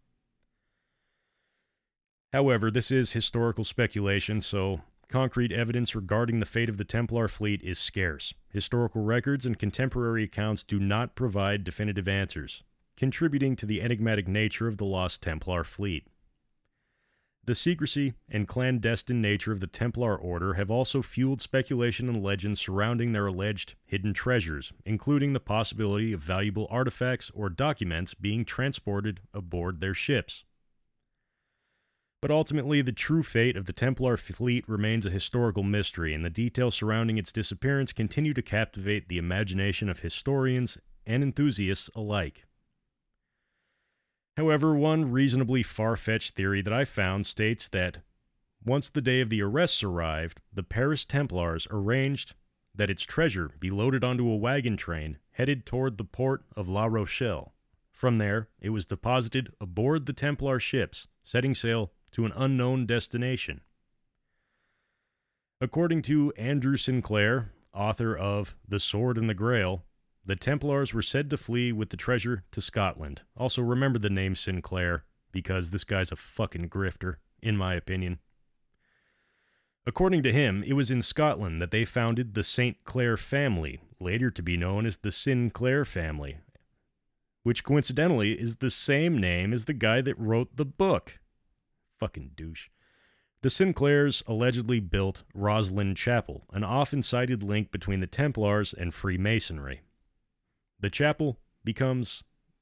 However, this is historical speculation, so concrete evidence regarding the fate of the Templar fleet is scarce. Historical records and contemporary accounts do not provide definitive answers, contributing to the enigmatic nature of the lost Templar fleet. The secrecy and clandestine nature of the Templar Order have also fueled speculation and legends surrounding their alleged hidden treasures, including the possibility of valuable artifacts or documents being transported aboard their ships. But ultimately, the true fate of the Templar fleet remains a historical mystery, and the details surrounding its disappearance continue to captivate the imagination of historians and enthusiasts alike. However, one reasonably far-fetched theory that I found states that once the day of the arrests arrived, the Paris Templars arranged that its treasure be loaded onto a wagon train headed toward the port of La Rochelle. From there, it was deposited aboard the Templar ships, setting sail to an unknown destination. According to Andrew Sinclair, author of The Sword and the Grail, the Templars were said to flee with the treasure to Scotland. Also remember the name Sinclair, because this guy's a fucking grifter, in my opinion. According to him, it was in Scotland that they founded the St. Clair family, later to be known as the Sinclair family, which coincidentally is the same name as the guy that wrote the book. Fucking douche. The Sinclairs allegedly built Roslyn Chapel, an often cited link between the Templars and Freemasonry. The chapel becomes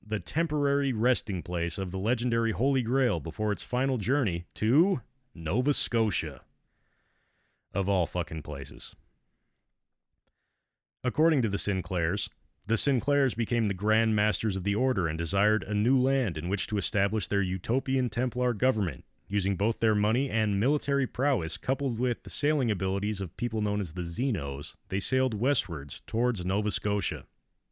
the temporary resting place of the legendary Holy Grail before its final journey to Nova Scotia. Of all fucking places. According to the Sinclairs became the Grand Masters of the Order and desired a new land in which to establish their utopian Templar government, using both their money and military prowess coupled with the sailing abilities of people known as the Xenos. They sailed westwards towards Nova Scotia.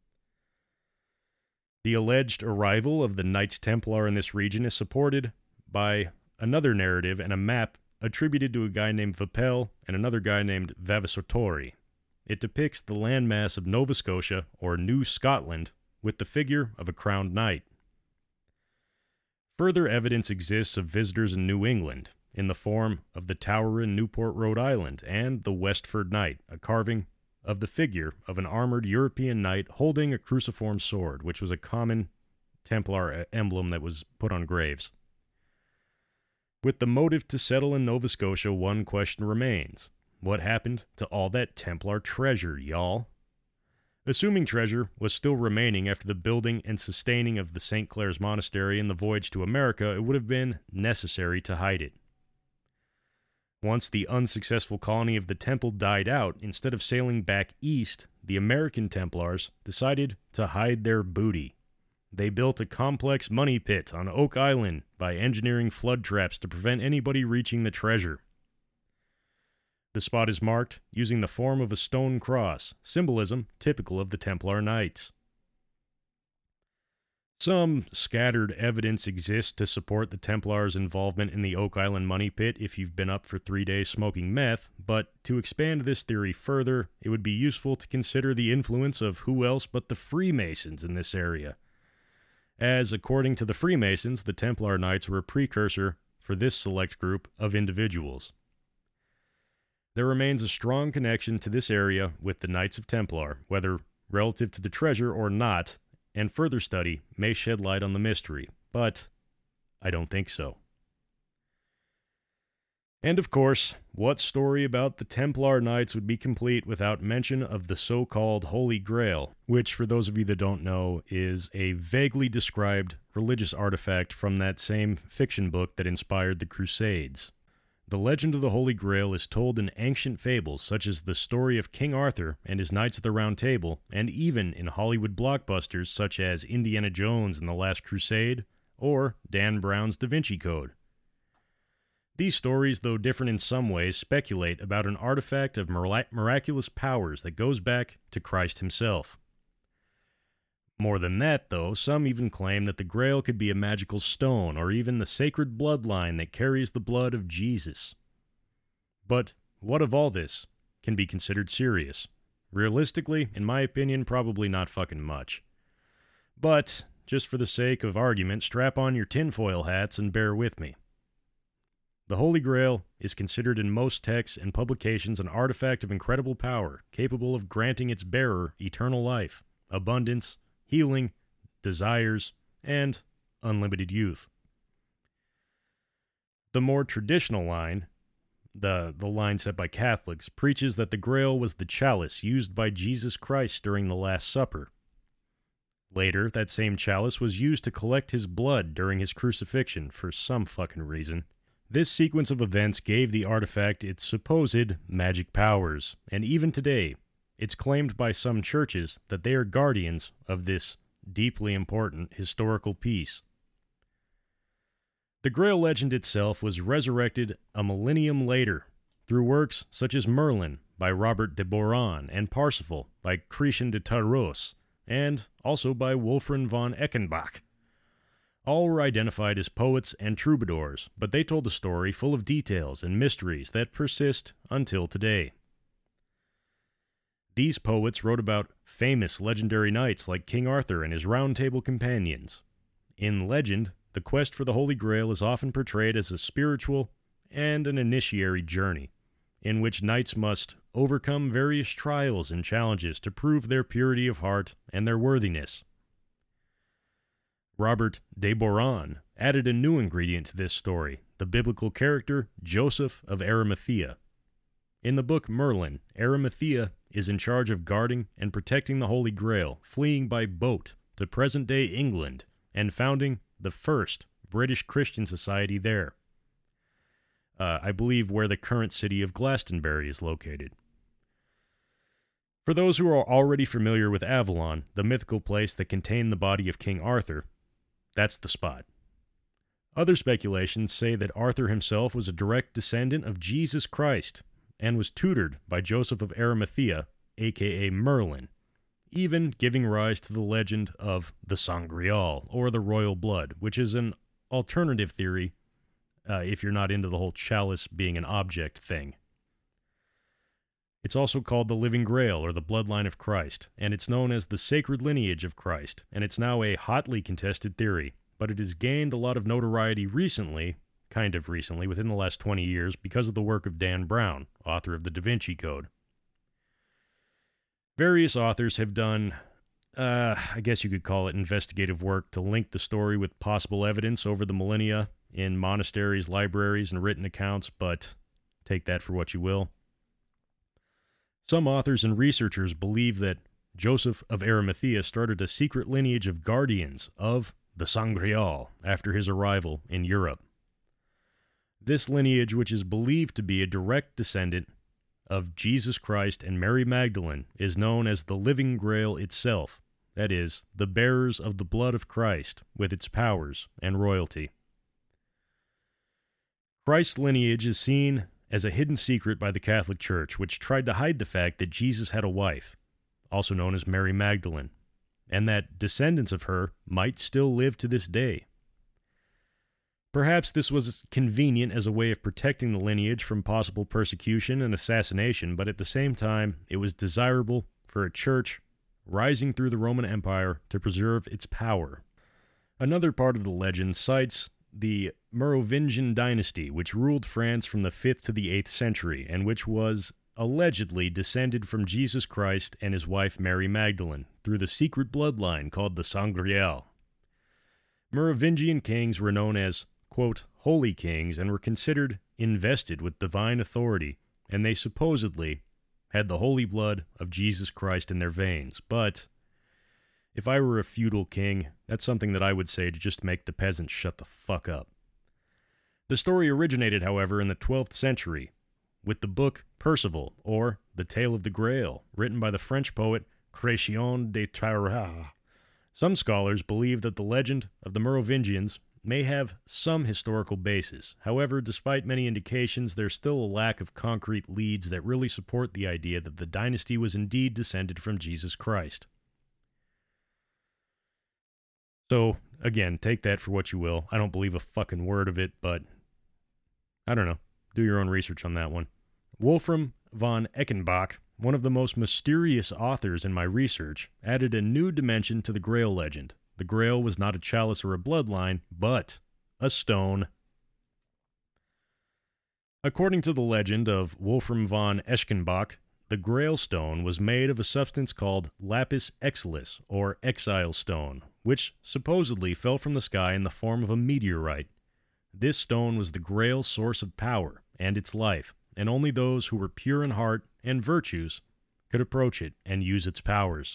The alleged arrival of the Knights Templar in this region is supported by another narrative and a map attributed to a guy named Vapel and another guy named Vavasotori. It depicts the landmass of Nova Scotia, or New Scotland, with the figure of a crowned knight. Further evidence exists of visitors in New England, in the form of the tower in Newport, Rhode Island, and the Westford Knight, a carving of the figure of an armored European knight holding a cruciform sword, which was a common Templar emblem that was put on graves. With the motive to settle in Nova Scotia, one question remains. What happened to all that Templar treasure, y'all? Assuming treasure was still remaining after the building and sustaining of the St. Clair's Monastery and the voyage to America, it would have been necessary to hide it. Once the unsuccessful colony of the Temple died out, instead of sailing back east, the American Templars decided to hide their booty. They built a complex money pit on Oak Island by engineering flood traps to prevent anybody reaching the treasure. The spot is marked using the form of a stone cross, symbolism typical of the Templar Knights. Some scattered evidence exists to support the Templars' involvement in the Oak Island money pit if you've been up for 3 days smoking meth, but to expand this theory further, it would be useful to consider the influence of who else but the Freemasons in this area. As, according to the Freemasons, the Templar Knights were a precursor for this select group of individuals. There remains a strong connection to this area with the Knights of Templar, whether relative to the treasure or not, and further study may shed light on the mystery, but I don't think so. And of course, what story about the Templar Knights would be complete without mention of the so-called Holy Grail, which, for those of you that don't know, is a vaguely described religious artifact from that same fiction book that inspired the Crusades. The legend of the Holy Grail is told in ancient fables such as the story of King Arthur and his Knights of the Round Table, and even in Hollywood blockbusters such as Indiana Jones and the Last Crusade, or Dan Brown's Da Vinci Code. These stories, though different in some ways, speculate about an artifact of miraculous powers that goes back to Christ himself. More than that, though, some even claim that the Grail could be a magical stone or even the sacred bloodline that carries the blood of Jesus. But what of all this can be considered serious? Realistically, in my opinion, probably not fucking much. But, just for the sake of argument, strap on your tinfoil hats and bear with me. The Holy Grail is considered in most texts and publications an artifact of incredible power, capable of granting its bearer eternal life, abundance, healing, desires, and unlimited youth. The more traditional line, the line set by Catholics, preaches that the Grail was the chalice used by Jesus Christ during the Last Supper. Later, that same chalice was used to collect his blood during his crucifixion for some fucking reason. This sequence of events gave the artifact its supposed magic powers, and even today, it's claimed by some churches that they are guardians of this deeply important historical piece. The Grail legend itself was resurrected a millennium later through works such as Merlin by Robert de Boron and Parsifal by Christian de Tarros, and also by Wolfram von Eckenbach. All were identified as poets and troubadours, but they told a story full of details and mysteries that persist until today. These poets wrote about famous legendary knights like King Arthur and his Round Table companions. In legend, the quest for the Holy Grail is often portrayed as a spiritual and an initiatory journey, in which knights must overcome various trials and challenges to prove their purity of heart and their worthiness. Robert de Boron added a new ingredient to this story, the biblical character Joseph of Arimathea. In the book Merlin, Arimathea is in charge of guarding and protecting the Holy Grail, fleeing by boat to present-day England and founding the first British Christian society there. I believe where the current city of Glastonbury is located. For those who are already familiar with Avalon, the mythical place that contained the body of King Arthur, that's the spot. Other speculations say that Arthur himself was a direct descendant of Jesus Christ and was tutored by Joseph of Arimathea, aka Merlin, even giving rise to the legend of the Sangreal, or the royal blood, which is an alternative theory if you're not into the whole chalice being an object thing. It's also called the Living Grail, or the Bloodline of Christ, and it's known as the Sacred Lineage of Christ, and it's now a hotly contested theory, but it has gained a lot of notoriety recently, within the last 20 years, because of the work of Dan Brown, author of the Da Vinci Code. Various authors have done, I guess you could call it investigative work, to link the story with possible evidence over the millennia in monasteries, libraries, and written accounts, but take that for what you will. Some authors and researchers believe that Joseph of Arimathea started a secret lineage of guardians of the Sangreal after his arrival in Europe. This lineage, which is believed to be a direct descendant of Jesus Christ and Mary Magdalene, is known as the Living Grail itself, that is, the bearers of the blood of Christ with its powers and royalty. Christ's lineage is seen as a hidden secret by the Catholic Church, which tried to hide the fact that Jesus had a wife, also known as Mary Magdalene, and that descendants of her might still live to this day. Perhaps this was convenient as a way of protecting the lineage from possible persecution and assassination, but at the same time, it was desirable for a church rising through the Roman Empire to preserve its power. Another part of the legend cites the Merovingian dynasty, which ruled France from the 5th to the 8th century, and which was allegedly descended from Jesus Christ and his wife Mary Magdalene through the secret bloodline called the Sangreal. Merovingian kings were known as, quote, holy kings, and were considered invested with divine authority, and they supposedly had the holy blood of Jesus Christ in their veins. But if I were a feudal king, that's something that I would say to just make the peasants shut the fuck up. The story originated, however, in the 12th century, with the book Percival, or The Tale of the Grail, written by the French poet Chrétien de Troyes. Some scholars believe that the legend of the Merovingians may have some historical basis. However, despite many indications, there's still a lack of concrete leads that really support the idea that the dynasty was indeed descended from Jesus Christ. So, again, take that for what you will. I don't believe a fucking word of it, but I don't know. Do your own research on that one. Wolfram von Eichenbach, one of the most mysterious authors in my research, added a new dimension to the Grail legend. The Grail was not a chalice or a bloodline, but a stone. According to the legend of Wolfram von Eschenbach, the Grail stone was made of a substance called lapis exilis, or exile stone, which supposedly fell from the sky in the form of a meteorite. This stone was the Grail's source of power and its life, and only those who were pure in heart and virtues could approach it and use its powers.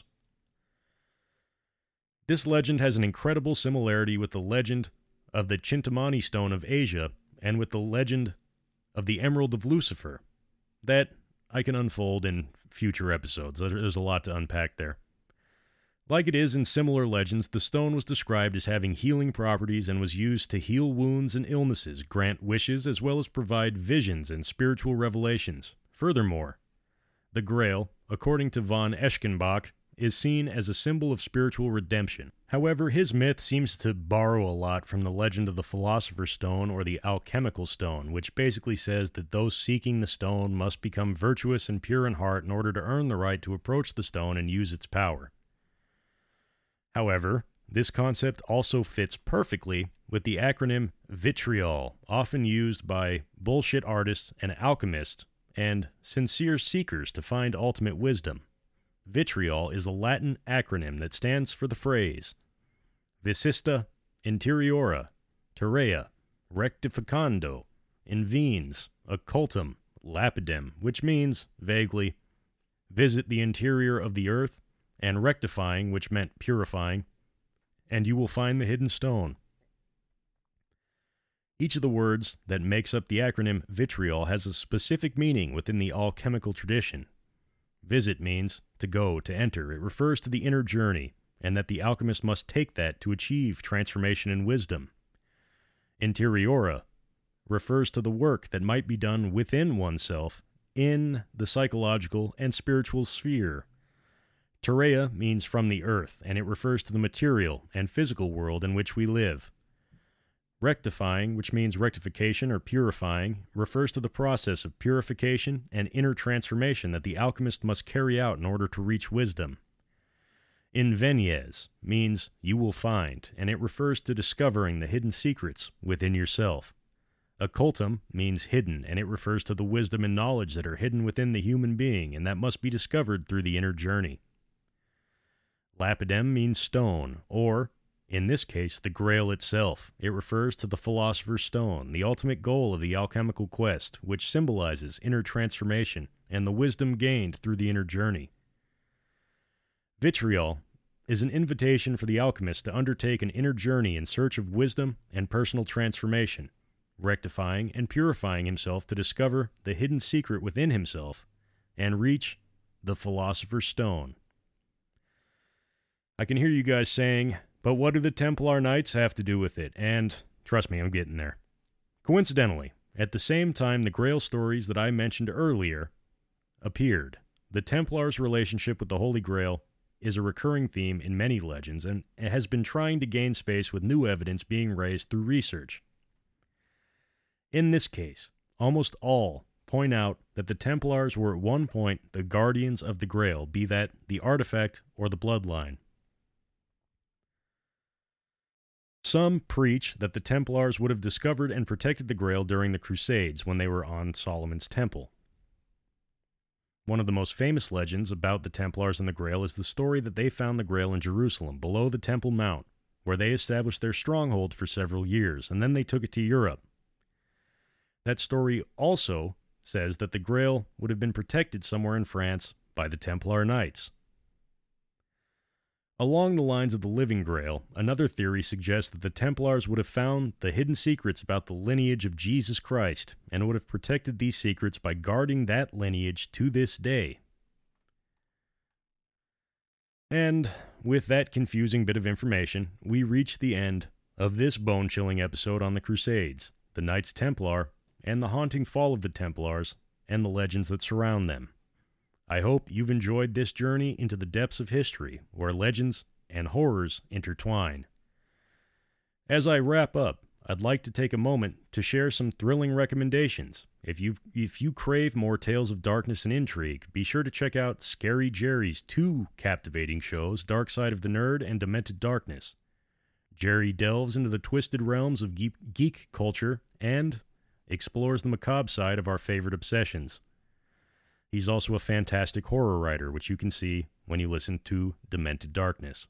This legend has an incredible similarity with the legend of the Chintamani stone of Asia and with the legend of the Emerald of Lucifer that I can unfold in future episodes. There's a lot to unpack there. Like it is in similar legends, the stone was described as having healing properties and was used to heal wounds and illnesses, grant wishes, as well as provide visions and spiritual revelations. Furthermore, the Grail, according to von Eschenbach, is seen as a symbol of spiritual redemption. However, his myth seems to borrow a lot from the legend of the Philosopher's Stone or the Alchemical Stone, which basically says that those seeking the stone must become virtuous and pure in heart in order to earn the right to approach the stone and use its power. However, this concept also fits perfectly with the acronym vitriol, often used by bullshit artists and alchemists and sincere seekers to find ultimate wisdom. Vitriol is a Latin acronym that stands for the phrase Visista interiora terrea rectificando invens occultum lapidem, which means, vaguely, visit the interior of the earth, and rectifying, which meant purifying, and you will find the hidden stone. Each of the words that makes up the acronym vitriol has a specific meaning within the alchemical tradition. Visit means to go, to enter. It refers to the inner journey, and that the alchemist must take that to achieve transformation and wisdom. Interiora refers to the work that might be done within oneself in the psychological and spiritual sphere. Terrea means from the earth, and it refers to the material and physical world in which we live. Rectifying, which means rectification or purifying, refers to the process of purification and inner transformation that the alchemist must carry out in order to reach wisdom. Invenies means you will find, and it refers to discovering the hidden secrets within yourself. Occultum means hidden, and it refers to the wisdom and knowledge that are hidden within the human being and that must be discovered through the inner journey. Lapidem means stone, or, in this case, the Grail itself. It refers to the Philosopher's Stone, the ultimate goal of the alchemical quest, which symbolizes inner transformation and the wisdom gained through the inner journey. Vitriol is an invitation for the alchemist to undertake an inner journey in search of wisdom and personal transformation, rectifying and purifying himself to discover the hidden secret within himself and reach the Philosopher's Stone. I can hear you guys saying, but what do the Templar Knights have to do with it? And trust me, I'm getting there. Coincidentally, at the same time the Grail stories that I mentioned earlier appeared, the Templars' relationship with the Holy Grail is a recurring theme in many legends and has been trying to gain space with new evidence being raised through research. In this case, almost all point out that the Templars were at one point the guardians of the Grail, be that the artifact or the bloodline. Some preach that the Templars would have discovered and protected the Grail during the Crusades when they were on Solomon's Temple. One of the most famous legends about the Templars and the Grail is the story that they found the Grail in Jerusalem, below the Temple Mount, where they established their stronghold for several years, and then they took it to Europe. That story also says that the Grail would have been protected somewhere in France by the Templar Knights. Along the lines of the Living Grail, another theory suggests that the Templars would have found the hidden secrets about the lineage of Jesus Christ and would have protected these secrets by guarding that lineage to this day. And with that confusing bit of information, we reach the end of this bone-chilling episode on the Crusades, the Knights Templar, and the haunting fall of the Templars, and the legends that surround them. I hope you've enjoyed this journey into the depths of history, where legends and horrors intertwine. As I wrap up, I'd like to take a moment to share some thrilling recommendations. If you crave more tales of darkness and intrigue, be sure to check out Scary Jerry's two captivating shows, Dark Side of the Nerd and Demented Darkness. Jerry delves into the twisted realms of geek culture and explores the macabre side of our favorite obsessions. He's also a fantastic horror writer, which you can see when you listen to Demented Darkness.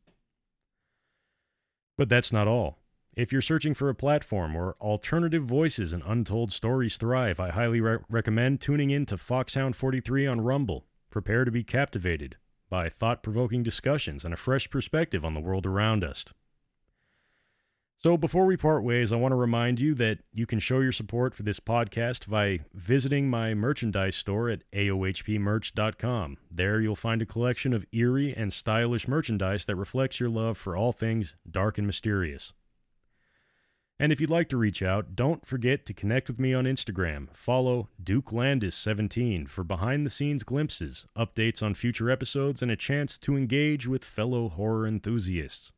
But that's not all. If you're searching for a platform where alternative voices and untold stories thrive, I highly recommend tuning in to Foxhound 43 on Rumble. Prepare to be captivated by thought-provoking discussions and a fresh perspective on the world around us. So before we part ways, I want to remind you that you can show your support for this podcast by visiting my merchandise store at aohpmerch.com. There you'll find a collection of eerie and stylish merchandise that reflects your love for all things dark and mysterious. And if you'd like to reach out, don't forget to connect with me on Instagram. Follow Duke Landis17 for behind-the-scenes glimpses, updates on future episodes, and a chance to engage with fellow horror enthusiasts.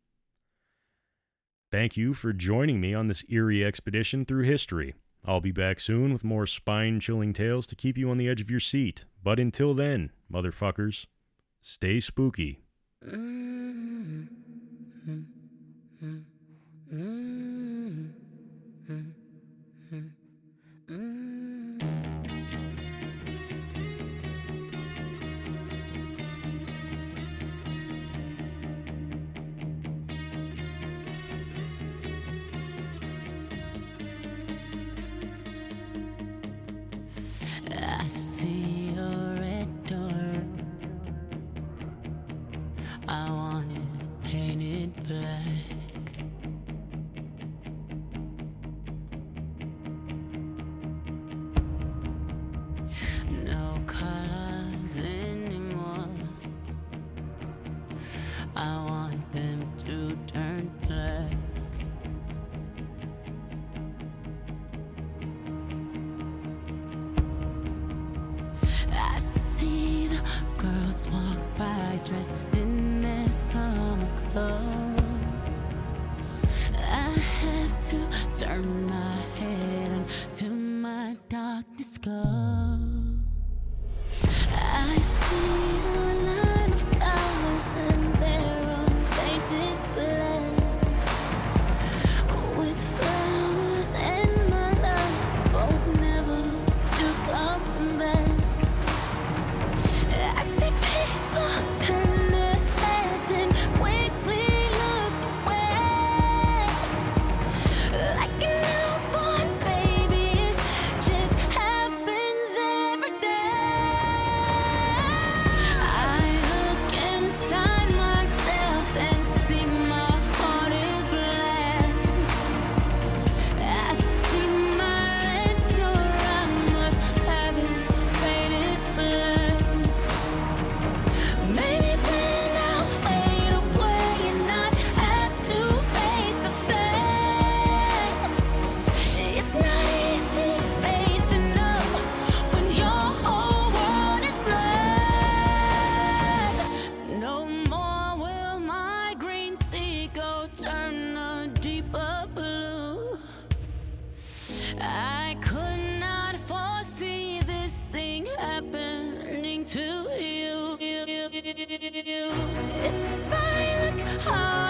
Thank you for joining me on this eerie expedition through history. I'll be back soon with more spine-chilling tales to keep you on the edge of your seat. But until then, motherfuckers, stay spooky. I see a red door. I want it painted black. I see the girls walk by dressed in their summer clothes. I have to turn my head unto my darkness goes. I see a line of colors and their unpainted black, with flowers and my love, both never to come back. I see people turn their heads and quickly look away, like a newborn baby. It just happens every day. I look inside myself and see my heart is black. I see my red door, I must have it faded black. Maybe then I'll fade away and not have to face the facts. It's not easy facing up when your whole world is black. No more will my green seagull turn a deeper blue. I could not foresee this thing happening to you. If I look hard